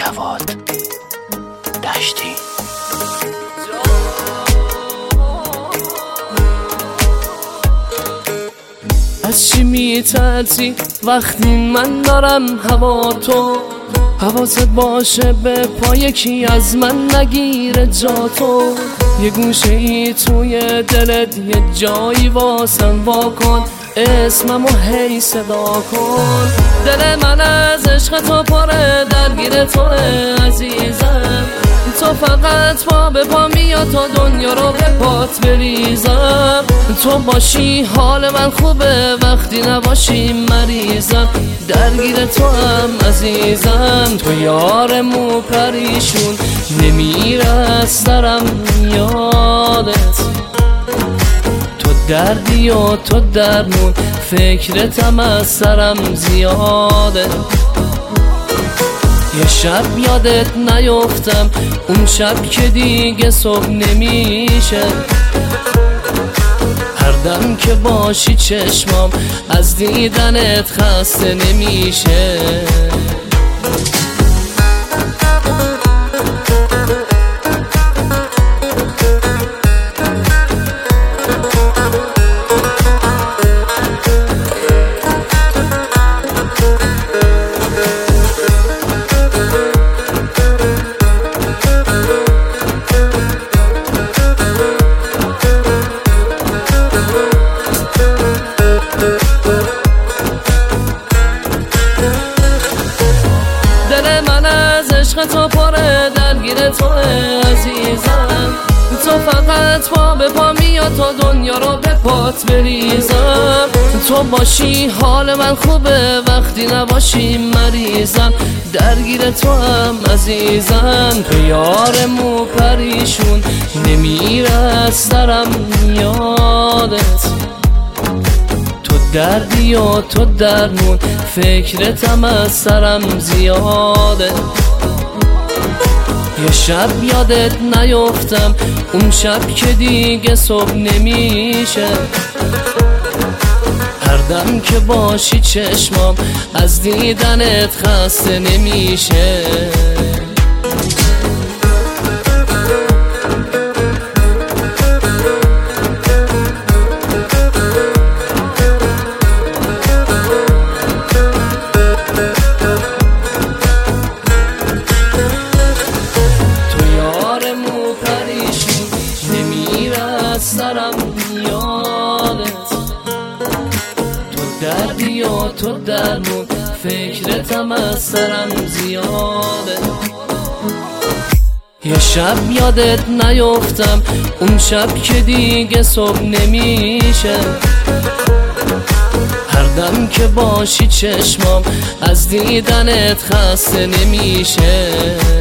جواد دشتی. از چی میترسی وقتی من دارم هوا تو؟ حواست باشه به پای یکی از من نگیره جا تو. یه گوشه ای توی دلت یه جایی واسم واکن، اسممو هی صدا کن. دل من از عشق تو پره، درگیر توه عزیزم. تو فقط پا به پا میاد تا دنیا رو به پات بریزم. تو باشی حال من خوبه، وقتی نباشی مریضم. درگیر تو هم عزیزم، تو یارمو پریشون نمیره از سرم یادت. تو دردی و تو درمون، فکرتم از سرم زیاده. یه شب یادت نیفتم، اون شب که دیگه صبح نمیشه. هر دم که باشی چشمام از دیدنت خسته نمیشه. عشق تو پره، درگیر توه عزیزم. تو فقط پا به پا میاد تا دنیا رو به پات بریزم. تو باشی حال من خوبه، وقتی نباشی مریضم. درگیر تو هم عزیزم، تو یارمو پریشون نمیره از سرم یادت. تو دردی و تو درمون، فکرتم از سرم زیاده. یه شب یادت نیفتم، اون شب که دیگه صبح نمیشه. هر دم که باشی چشمام از دیدنت خسته نمیشه. سرم یادت، تو دردی و تو درمون، فکرتم از سرم زیاده. یه شب یادت نیفتم، اون شب که دیگه صبح نمیشه. هر دم که باشی چشمام از دیدنت خسته نمیشه.